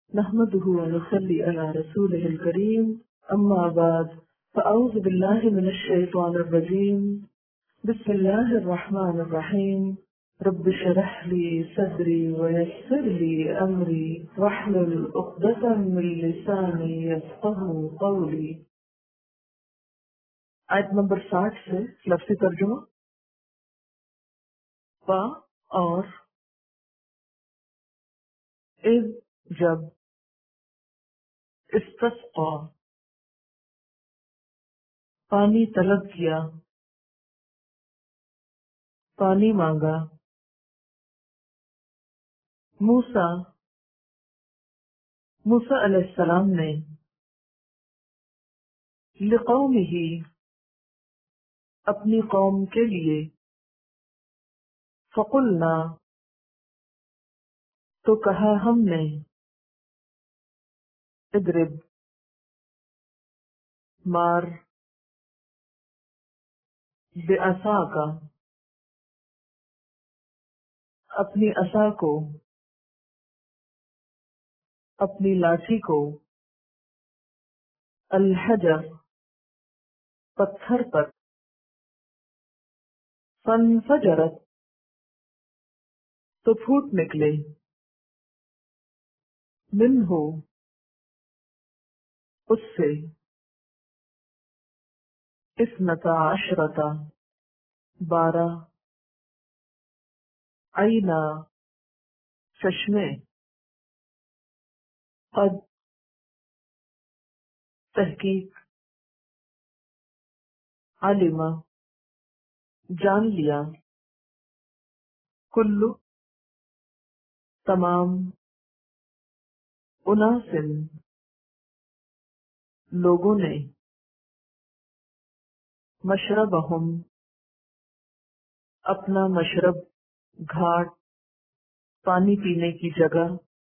نحمده ونصلي على رسوله الكريم أما بعد فأعوذ بالله من الشيطان الرجيم بسم الله الرحمن الرحيم رب اشرح لي صدري ويسر لي أمري واحلل عقدة من لساني يفقهوا قولي. آیت نمبر 60 سے لفظی ترجمہ. پا اور اذ جب، استسقا پانی طلب کیا، پانی مانگا، موسیٰ علیہ السلام نے لقومہ اپنی قوم کے لیے، فقلنا تو کہا ہم نے، اضرب مار، بعصاک اپنی عصا کو، اپنی لاٹھی کو، الحجر پتھر پر، فانفجرت تو پھوٹ نکلے، منہ اس سے، اثنتا عشرۃ 12، عینا چشمے، قد تحقیق، علم جان لیا، کلو تمام، اناسن لوگوں نے، مشربہم اپنا مشرب گھاٹ، پانی پینے کی جگہ،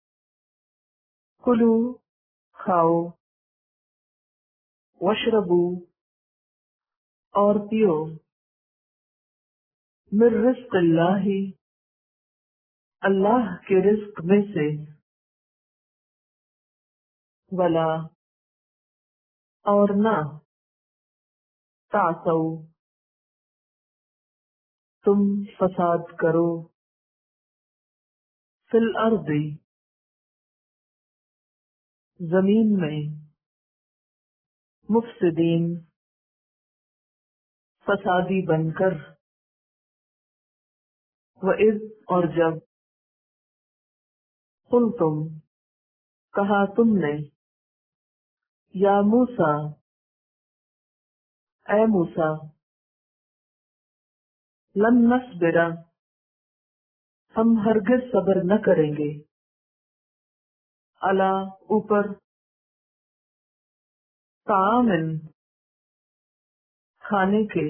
کلو کھاؤ، وشربو اور پیو، من رزق اللہ اللہ کے رزق میں سے، ولا اور نہ، تعصوا تم فساد کرو، فی الارض زمین میں، مفسدین فسادی بن کر، وَإِذْ اور جب، قلتم کہا تم نے، یا موسیٰ اے موسیٰ، لن نصبر ہم ہرگز صبر نہ کریں گے، علی اوپر، طعام کھانے کے،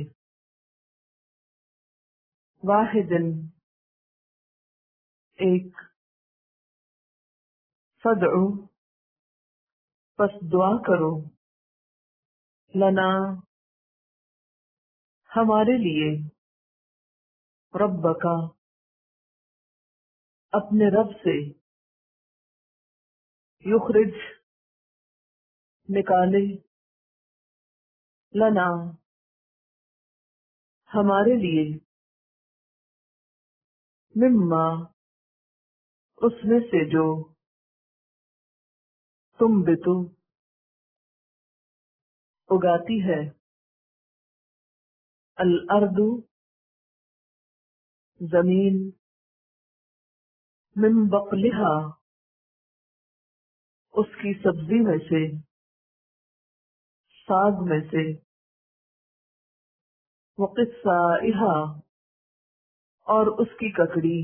واحد ایک، فدعو پس دعا کرو، لنا ہمارے لیے، ربک اپنے رب سے، یخرج نکالے، لنا ہمارے لیے، مما اس میں سے جو، تم بتو اگاتی ہے، الارض زمین، من بقلہا اس کی سبزی میں سے، ساگ میں سے، وقثائہا اور اس کی ککڑی،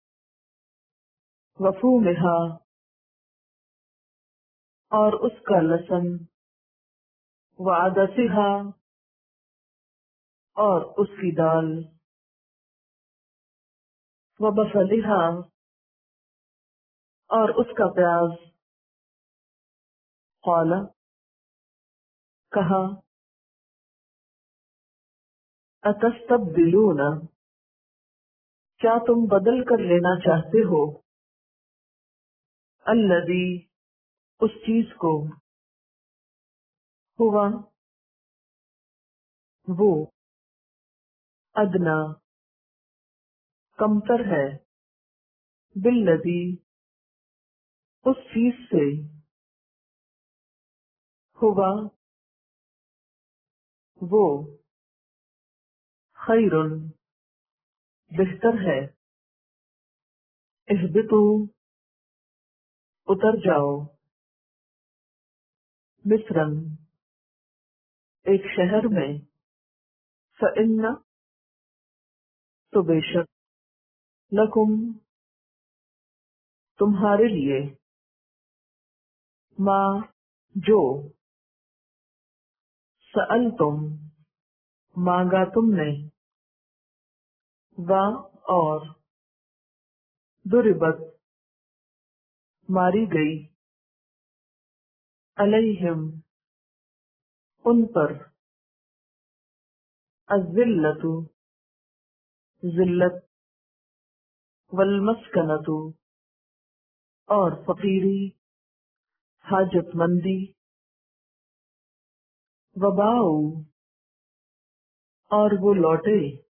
وفومہا اور اس کا لہسن، وعدسہا اور اس کی دال، وبصلہا اور اس کا پیاز، قال کہا، اتستبدلون کیا تم بدل کر لینا چاہتے ہو، الذی اس چیز کو، ہوا وہ، ادنا کمتر ہے، بالذی اس چیز سے، ہوا وہ، خیر بہتر ہے، اہبطوا اتر جاؤ، مصرن ایک شہر میں، فإن تو بے شک، لکم تمہارے لیے، ما جو، سألتم مانگا تم نے، و اور، ضربت ماری گئی، علیہم ان پر، الذلت ذلت، والمسکنۃ اور فقیری، حاجت مندی، وباؤ اور وہ لوٹے،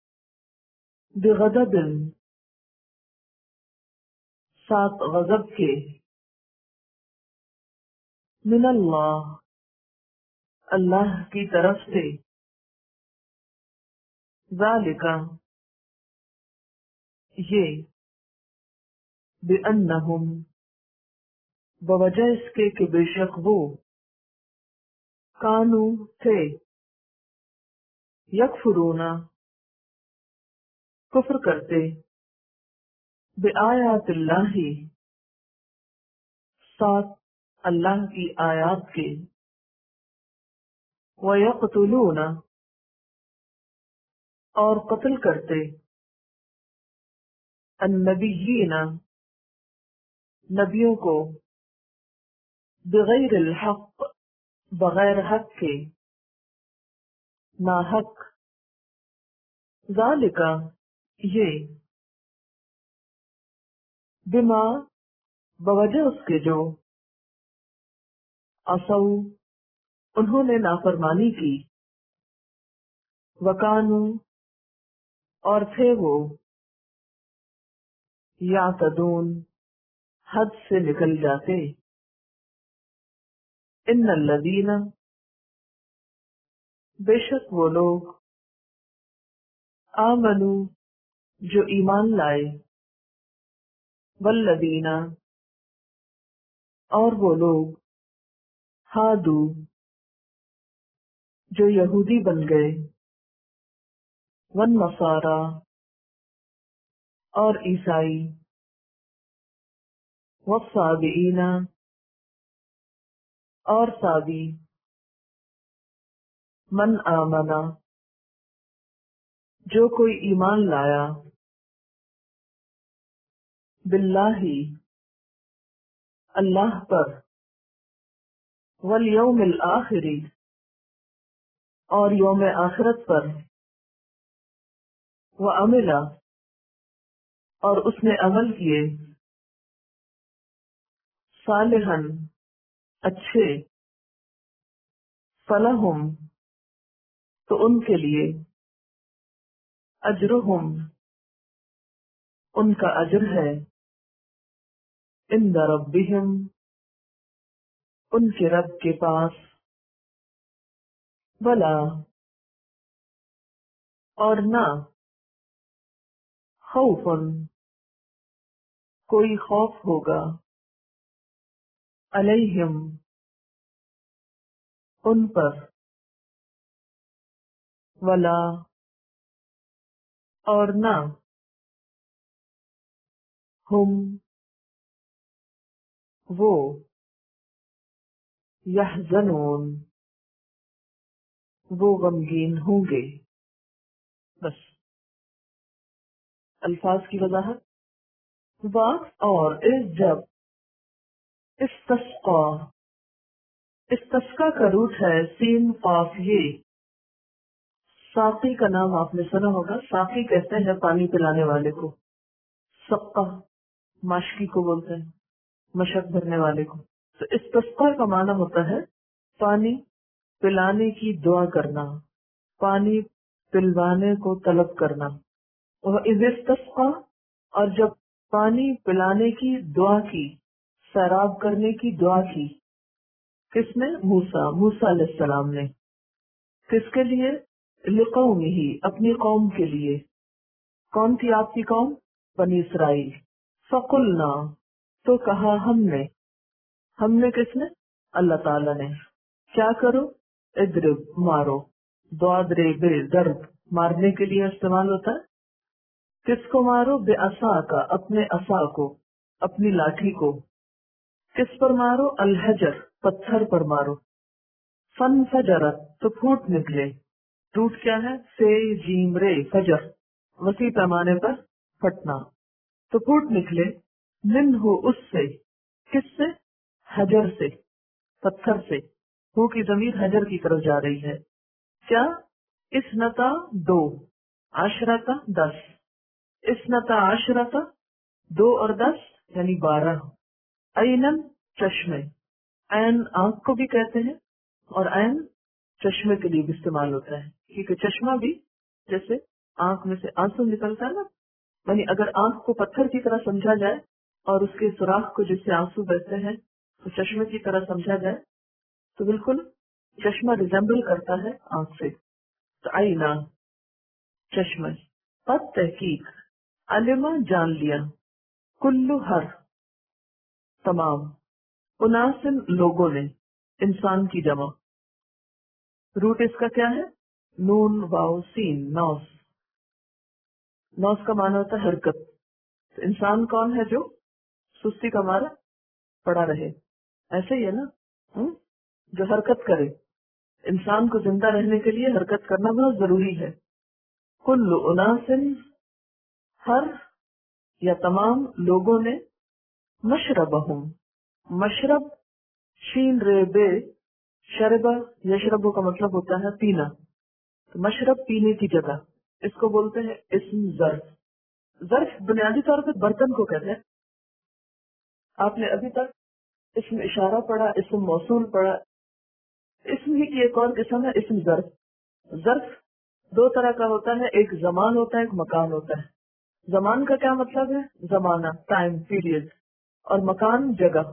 بغضب ساتھ غضب کے، من اللہ اللہ کی طرف سے، ذالک یہ، بأنہم بوجہ اس کے کہ بے شک وہ، کانو تھے، یکفرون کفر کرتے، بآیات اللہ ساتھ اللہ کی آیات کے، ویقتلون اور قتل کرتے، النبیین نبیوں کو، بغیر الحق بغیر حق کے، ناحق، ذالک یہ، بما بوجہ اس کے جو، عصوا انہوں نے نافرمانی کی، وکانو اور تھے وہ، یعتدون حد سے نکل جاتے، ان الذین بے شک وہ لوگ، آمنو جو ایمان لائے، والذین اور وہ لوگ، ہادو جو یہودی بن گئے، والنصارا اور عیسائی، والصابئین اور صابی، من آمنا جو کوئی ایمان لایا، باللہ اللہ پر، والیوم الآخر اور یوم آخرت پر، وعمل اور اس نے عمل کیے، صالحاً اچھے، فلہم تو ان کے لیے، اجرہم ان کا اجر ہے، عند ربہم ان کے رب کے پاس، ولا اور نہ، خوف کوئی خوف ہوگا، علیہم ان پر، ولا اور نہ، ہم وہ، یحزنون وہ غمگین ہوں گے۔ بس الفاظ کی وضاحت، وقت اور اس جب، استسقا استسقا کا روٹ ہے سین قاف یہ، ساقی کا نام آپ نے سنا ہوگا، ساقی کہتے ہیں پانی پلانے والے کو، سقا ماشکی کو بولتے ہیں، مشک بھرنے والے کو، تو استسقاء کا معنی ہوتا ہے پانی پلانے کی دعا کرنا، پانی پلوانے کو طلب کرنا. وَإِذِ اسْتَسْقَىٰ، اور جب پانی پلانے کی دعا کی، سیراب کرنے کی دعا کی. کس نے؟ موسیٰ علیہ السلام نے. کس کے لیے؟ لِقَوْمِهِ، اپنی قوم کے لیے. کون تھی آپ کی قوم؟ بنی اسرائیل. فَقُلْنَا، تو کہا ہم نے کس نے؟ اللہ تعالیٰ نے. کیا کرو؟ اضرب، مارو. ضرب، ضرب مارنے کے لیے استعمال ہوتا ہے. کس کو مارو؟ بعصاک، اپنے عصا کو، اپنی لاٹھی کو. کس پر مارو؟ الحجر، پتھر پر مارو. فانفجرت، تو پھوٹ نکلے. روٹ کیا ہے؟ سے جیم رے، فجر، وسیع پیمانے پر پھٹنا. تو پھوٹ نکلے منہ، اس سے. کس سے؟ حجر سے، پتھر سے. ہو کی ضمیر حجر کی طرف جا رہی ہے. کیا؟ اسنتا، دو، عشرتا، 10. اسنتا عشرتا، 2 اور 10 یعنی 12. عینن، چشمے. عین آنکھ کو بھی کہتے ہیں اور عین چشمے کے لیے بھی استعمال ہوتا ہے، کیونکہ چشمہ بھی جیسے آنکھ میں سے آنسو نکلتا ہے نا، یعنی اگر آنکھ کو پتھر کی طرح سمجھا جائے اور اس کے سوراخ کو جس سے آنسو بہتے ہیں تو چشمے کی طرح سمجھا جائے تو بالکل چشمہ ریزمبل کرتا ہے آنکھ سے. تو آئینہ، چشمہ. قد تحقیق، علمہ جان لیا، کلو ہر، تمام، اناسن لوگوں نے، انسان کی جمع. روٹ اس کا کیا ہے؟ نون واو سین، نوس. نوس کا معنی ہوتا ہے حرکت. انسان کون ہے جو سستی کا مارا پڑا رہے؟ ایسے ہی ہے نا، جو حرکت کرے. انسان کو زندہ رہنے کے لیے حرکت کرنا بہت ضروری ہے. کل اناسن، ہر یا تمام لوگوں نے، مشربہم، مشرب شین رے بے، شربہ یشربو کا مطلب ہوتا ہے پینا. تو مشرب پینے کی جگہ، اس کو بولتے ہیں اسم ظرف. ظرف بنیادی طور پہ برتن کو کہتے ہیں. آپ نے ابھی تک اسم اشارہ پڑھا، اسم موصول پڑھا. اسم ہی کی ایک اور قسم ہے اسم ظرف. ظرف 2 طرح کا ہوتا ہے، ایک زمان ہوتا ہے، ایک مکان ہوتا ہے. زمان کا کیا مطلب ہے؟ زمانہ، ٹائم پیریڈ. اور مکان، جگہ.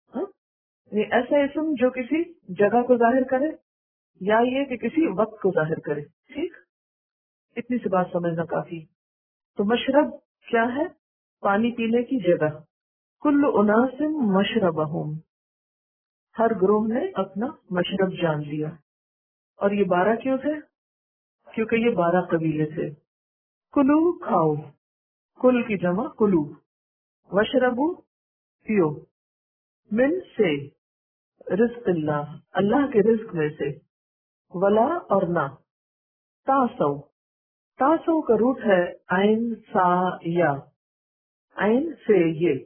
یہ ایسا اسم جو کسی جگہ کو ظاہر کرے یا یہ کہ کسی وقت کو ظاہر کرے. ٹھیک، اتنی سی بات سمجھنا کافی. تو مشرب کیا ہے؟ پانی پینے کی جگہ. کل اناس مشربہم، ہر گروہ نے اپنا مشرب جان لیا. اور یہ 12 کیوں تھے؟ کیونکہ یہ 12 قبیلے تھے. کلو، کھاؤ. کل کی جمع کلو. وشربو، پیو. من، سے. رزق اللہ، اللہ کے رزق میں سے. ولا، اور نہ. تاسو، تاسو کا روٹ ہے عین سا یا. عین سے یہ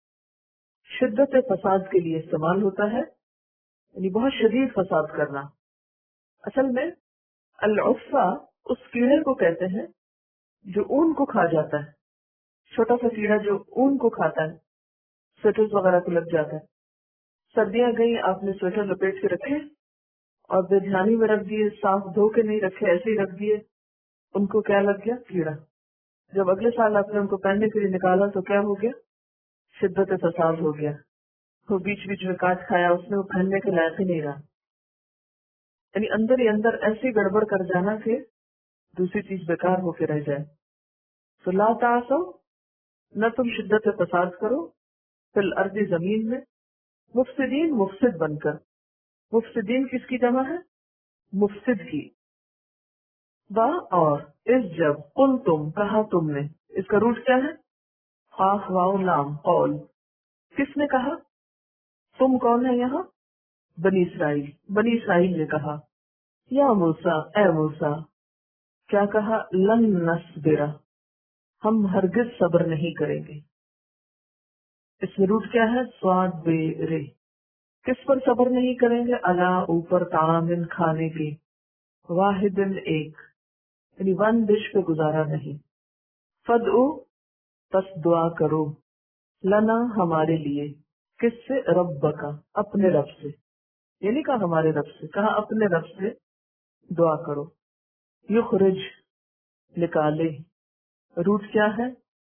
شدت فساد کے لیے استعمال ہوتا ہے، یعنی بہت شدید فساد کرنا. اصل میں العفا اس کیڑے کو کہتے ہیں جو اون کو کھا جاتا ہے. چھوٹا سا کیڑا جو اون کو کھاتا ہے، سویٹر وغیرہ کو لگ جاتا ہے. سردیاں گئی، آپ نے سویٹر لپیٹ کے رکھے اور بے دھیانی میں رکھ دیے، صاف دھو کے نہیں رکھے، ایسے ہی رکھ دیے. ان کو کیا لگ گیا؟ کیڑا. جب اگلے سال آپ نے ان کو پہننے کے لیے نکالا تو کیا ہو گیا؟ شدت فساد ہو گیا. وہ بیچ بیچ میں کاٹ کھایا اس نے، وہ پہننے کے لائق ہی نہیں رہا. یعنی اندر ہی اندر ایسی گڑبڑ کر جانا کہ دوسری چیز بیکار ہو کے رہ جائے. تو لا تعصوا، نہ تم شدت فساد کرو، فی الارض، زمین میں، مفسدین، مفسد بن کر. مفسدین کس کی جمع ہے؟ مفسد کی. با، اور. اس جب، قل تم، کہا تم نے. اس کا روٹ کیا ہے؟ خاف واو لام، قول. کس نے کہا؟ تم کون ہے یہاں؟ بنی اسرائیل. بنی اسرائیل نے کہا. یا موسیٰ، اے موسیٰ. کیا کہا؟ لن نصبر، ہم ہرگز صبر نہیں کریں گے. اس میں روٹ کیا ہے؟ سواد بے رے. کس پر صبر نہیں کریں گے؟ اللہ، اوپر، تعامن، کھانے کے. واحدن، ایک، یعنی 1 ڈش پہ گزارا نہیں. فدعو، پس دعا کرو. لنا، ہمارے لیے. کس سے؟ رب کا، اپنے رب سے، یہ نہیں کہا ہمارے رب سے، کہا اپنے رب سے دعا کرو. یخرج نکالے، روٹ کیا ہے؟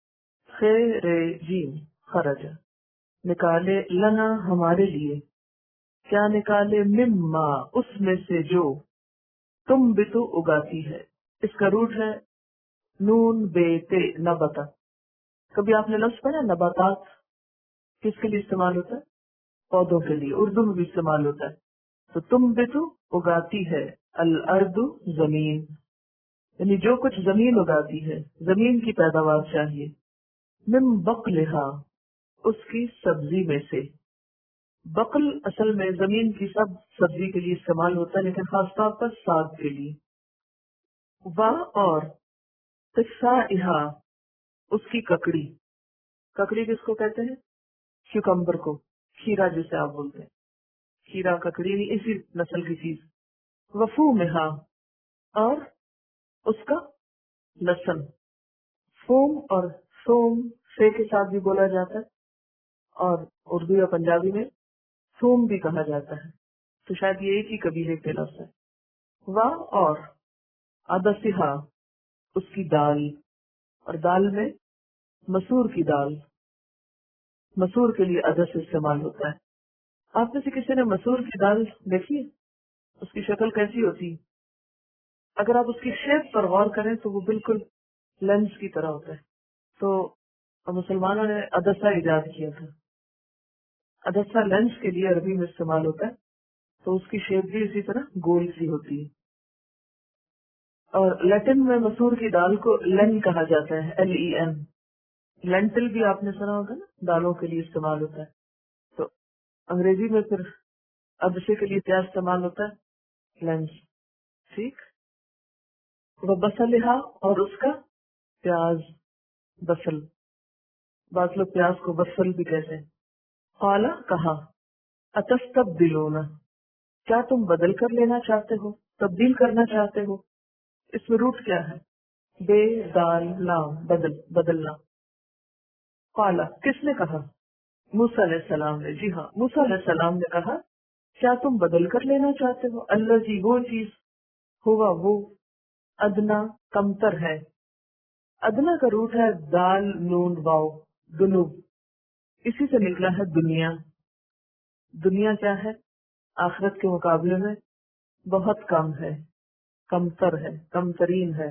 خیرجیم، خرج، نکالے، لنا ہمارے لیے، کیا نکالے؟ مما، اس میں سے جو، تم بتو اگاتی ہے. اس کا روٹ ہے نون بے تے، نبتا. کبھی آپ نے لفظ پڑھا نباتات کس کے لیے استعمال ہوتا ہے؟ پودوں کے لیے، اردو میں بھی استعمال ہوتا ہے. تو تم بتو اگاتی ہے، الارض زمین، یعنی جو کچھ زمین اگاتی ہے، زمین کی پیداوار چاہیے. من بقلہا، اس کی سبزی میں سے. بقل اصل میں زمین کی سب سبزی کے لیے استعمال ہوتا ہے، لیکن خاص طور پر ساگ کے لیے. وا، اور قصائہا، اس کی ککڑی. ککڑی کس کو کہتے ہیں؟ کیوکمبر کو، کھیرا جسے آپ بولتے ہیں، کھیرا ککڑی نہیں، اسی نسل کی چیز. وفومہا، اور اس کا لہسن. فوم اور سوم سے کے ساتھ بھی بولا جاتا ہے، اور اردو یا پنجابی میں سوم بھی کہا جاتا ہے، تو شاید یہ ایک ہی قبیلے کے لفظ ہے. وا، اور عدسہا، اس کی دال، اور دال میں مسور کی دال، مسور کے لیے عدس استعمال ہوتا ہے. آپ میں سے کسی نے مسور کی دال دیکھی ہے؟ اس کی شکل کیسی ہوتی ہے؟ اگر آپ اس کی شیپ پر غور کریں تو وہ بالکل لینس کی طرح ہوتا ہے. تو مسلمانوں نے عدسہ ایجاد کیا تھا. عدسہ لینس کے لیے عربی میں استعمال ہوتا ہے، تو اس کی شیپ بھی اسی طرح گول سی ہوتی ہے. اور لیٹن میں مسور کی دال کو لین کہا جاتا ہے، LEN. لینٹل بھی آپ نے سنا ہوگا نا، دالوں کے لیے استعمال ہوتا ہے. تو انگریزی میں پھر عدسے کے لیے کیا استعمال ہوتا ہے؟ لینس. ٹھیک. وہ بصلہا، اور اس کا پیاز، بصل. بعض لوگ پیاز کو بصل بھی کہتے ہیں. قالا، کہا، اتستبدلون، کیا تم بدل کر لینا چاہتے ہو، تبدیل کرنا چاہتے ہو. اس میں روٹ کیا ہے؟ بے دال لام، بدل، بدلنا. قالا، کس نے کہا؟ موسیٰ علیہ السلام نے. جی ہاں، موسیٰ علیہ السلام نے کہا کیا تم بدل کر لینا چاہتے ہو؟ الذی، وہ چیز، ہوا وہ، ادنا، کمتر ہے. ادنا کا روٹ ہے دال نون واو، دنو. اسی سے نکلا ہے دنیا. دنیا کیا ہے؟ آخرت کے مقابلے میں بہت کم ہے، کمتر ہے، کم ترین ہے.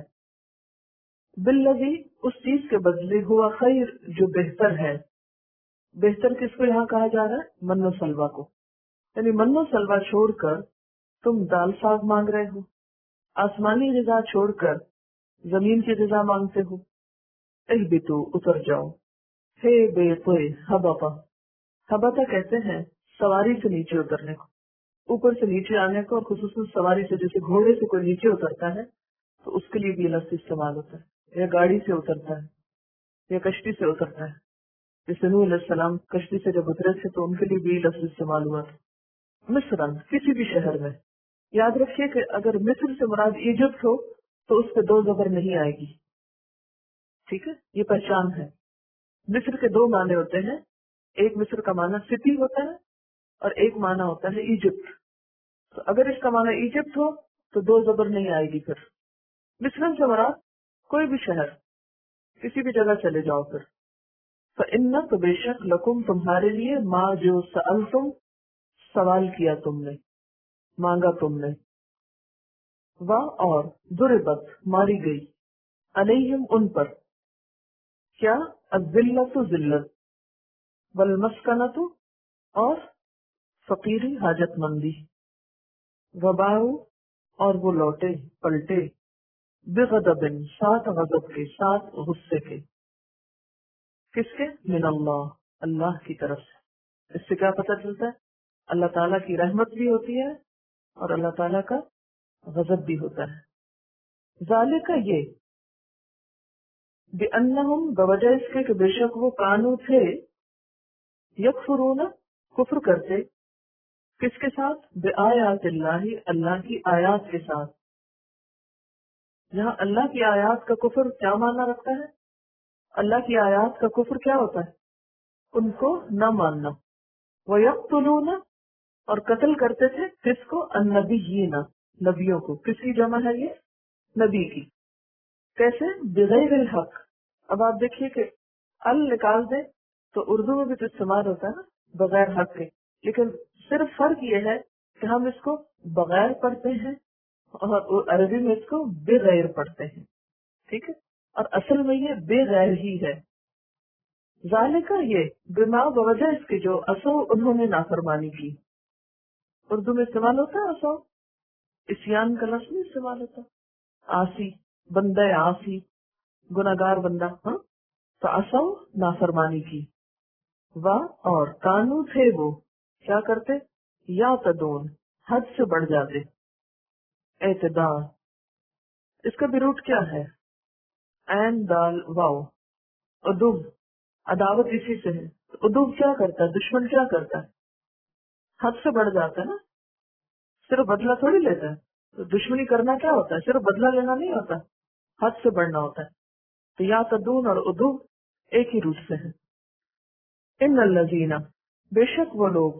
بالذی، اس چیز کے بدلے، ہوا خیر، جو بہتر ہے. بہتر کس کو یہاں کہا جا رہا ہے؟ من و سلوا کو. یعنی من و سلوا چھوڑ کر تم دال ساگ مانگ رہے ہو، آسمانی غذا چھوڑ کر زمین کی غذا مانگتے ہو. اہبتو، اتر جاؤ. ہے بے کوئی، ہبپا. ہبتا کہتے ہیں سواری سے نیچے اترنے کو، اوپر سے نیچے آنے کو، اور خصوصاً سواری سے، جیسے گھوڑے سے کوئی نیچے اترتا ہے تو اس کے لیے بھی لفظ استعمال ہوتا ہے. یا گاڑی سے اترتا ہے، یا کشتی سے اترتا ہے. جیسے نوح علیہ السلام کشتی سے جب اترے تھے تو ان کے لیے بھی لفظ استعمال ہوا تھا. مصر، کسی بھی شہر میں. یاد رکھیے کہ اگر مصر سے مراد ایجپٹ ہو تو اس پہ دو زبر نہیں آئے گی. ٹھیک ہے، یہ پہچان ہے. مصر کے دو معنی ہوتے ہیں، ایک مصر کا معنی سٹی ہوتا ہے، اور ایک معنی ہوتا ہے ایجپٹ. تو اگر اس کا معنی ایجپٹ ہو تو دو زبر نہیں آئے گی. پھر مصر سے مراد کوئی بھی شہر، کسی بھی جگہ چلے جاؤ. پھر فَإِنَّ، تو بے شک، لکم، تمہارے لیے، ماں جو سألتم، سوال کیا تم نے، مانگا تم نے. وا، اور ضربت، ماری گئی، علیہم، ان پر، کیا؟ الذلت، ذلت، والمسکنۃ، اور فقیری، حاجت مندی. وباؤ، اور وہ لوٹے، پلٹے، بغضب، ساتھ غضب کے، ساتھ غصے کے. کس کے؟ من اللہ، اللہ کی طرف سے. اس سے کیا پتہ چلتا ہے؟ اللہ تعالیٰ کی رحمت بھی ہوتی ہے اور اللہ تعالیٰ کا غضب بھی ہوتا ہے. ذالک، یہ، بأنہم، بوجہ اس کے کہ بے شک وہ کانو تھے، یکفرون، کفر کرتے، کس کے ساتھ؟ بآیات اللہ، اللہ کی آیات کے ساتھ. یہاں اللہ کی آیات کا کفر کیا معنی رکھتا ہے؟ اللہ کی آیات کا کفر کیا ہوتا ہے؟ ان کو نہ ماننا. وَيَقْتُلُونَ اور قتل کرتے تھے کس کو؟ النبیین نبیوں کو. کس کی جمع ہے یہ؟ نبی کی. کیسے؟ بغیر الحق. اب آپ دیکھیے کہ ال نکال دیں تو اردو میں بھی تو استعمال ہوتا ہے نا بغیر حق کے، لیکن صرف فرق یہ ہے کہ ہم اس کو بغیر پڑھتے ہیں اور عربی میں اس کو بغیر پڑھتے ہیں. ٹھیک ہے، اور اصل میں یہ بغیر ہی ہے. ذالکہ یہ بما بوجہ اس کے جو اسو انہوں نے نافرمانی کی. اردو میں استعمال ہوتا ہے اسو، اسیان کا لفظ نہیں استعمال ہوتا. آسی، بندہ آسی، گناہگار بندہ. ہاں، تو اسو نافرمانی کی. واہ اور کانو تھے وہ کیا کرتے؟ یا تدون حد سے بڑھ جاتے. اعتداء اس کا بھی روٹ کیا ہے؟ عین دال واو. ادب عداوت اسی سے ہے. ادب کیا کرتا ہے؟ دشمن کیا کرتا ہے؟ حد سے بڑھ جاتا ہے نا. صرف بدلہ تھوڑی لیتا ہے. تو دشمنی کرنا کیا ہوتا ہے؟ صرف بدلہ لینا نہیں ہوتا، حد سے بڑھنا ہوتا ہے. تو یا تدون اور ادب ایک ہی روٹ سے ہے. ان الذین بے شک وہ لوگ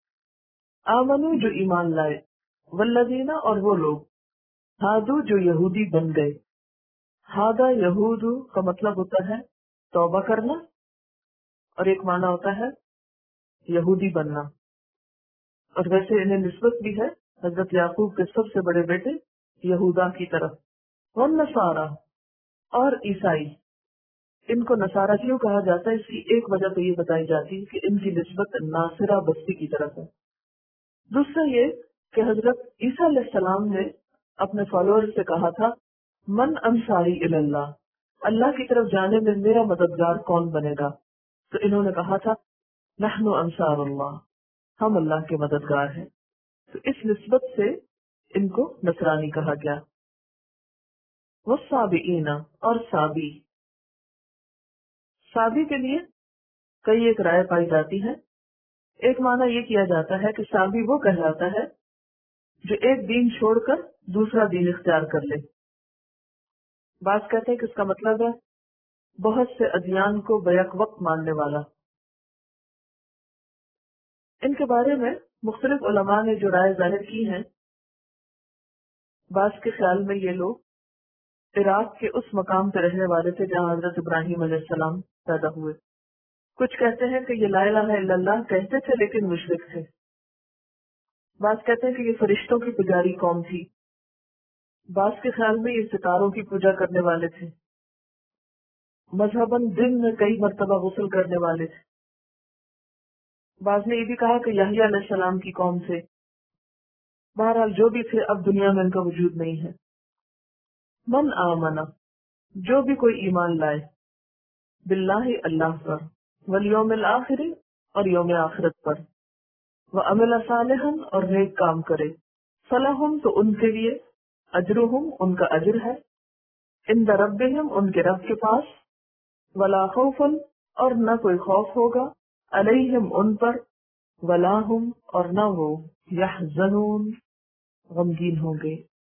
آمنو جو ایمان لائے، والذین اور وہ لوگ ہادو جو یہودی بن گئے. ہادا یہود کا مطلب ہوتا ہے توبہ کرنا، اور ایک معنی ہوتا ہے یہودی بننا. اور ویسے انہیں نسبت بھی ہے حضرت یعقوب کے سب سے بڑے بیٹے یہودا کی طرف. والنصارى اور عیسائی. ان کو نصارہ کیوں کہا جاتا ہے؟ اس کی ایک وجہ تو یہ بتائی جاتی ہے کہ ان کی نسبت ناصرہ بستی کی طرف ہے. دوسرا یہ کہ حضرت عیسیٰ علیہ السلام نے اپنے فالوور سے کہا تھا من انصاری اللہ، اللہ کی طرف جانے میں میرا مددگار کون بنے گا؟ تو انہوں نے کہا تھا نحن انصار اللہ، ہم اللہ کے مددگار ہیں. تو اس نسبت سے ان کو نصرانی کہا گیا. والصابئین اور صابی. صابی کے لیے کئی ایک رائے پائی جاتی ہے. ایک معنی یہ کیا جاتا ہے کہ صابی وہ کہلاتا ہے جو ایک دین چھوڑ کر دوسرا دین اختیار کر لے. بعض کہتے ہیں کہ اس کا مطلب ہے بہت سے ادیان کو بیک وقت ماننے والا. ان کے بارے میں مختلف علماء نے جو رائے ظاہر کی ہیں، بعض کے خیال میں یہ لوگ عراق کے اس مقام پہ رہنے والے تھے جہاں حضرت ابراہیم علیہ السلام پیدا ہوئے. کچھ کہتے ہیں کہ یہ لا الہ الا اللہ کہتے تھے لیکن مشرک تھے. بعض کہتے ہیں کہ یہ فرشتوں کی پجاری قوم تھی. بعض کے خیال میں یہ ستاروں کی پوجا کرنے والے تھے. مذہباً دن میں کئی مرتبہ غسل کرنے والے تھے. بعض نے یہ بھی کہا کہ یحییٰ علیہ السلام کی قوم سے. بہرحال جو بھی تھے اب دنیا میں ان کا وجود نہیں ہے. من آمنا جو بھی کوئی ایمان لائے، باللہ اللہ پر، والیوم الآخر اور یوم آخرت پر، وعمل صالحا اور نیک کام کرے، فلہم تو ان کے لیے، اجرہم ان کا اجر ہے، عند ربہم ان کے رب کے پاس، ولا خوف اور نہ کوئی خوف ہوگا، علیہم ان پر، ولا ہم اور نہ وہ، یحزنون غمگین ہوں گے.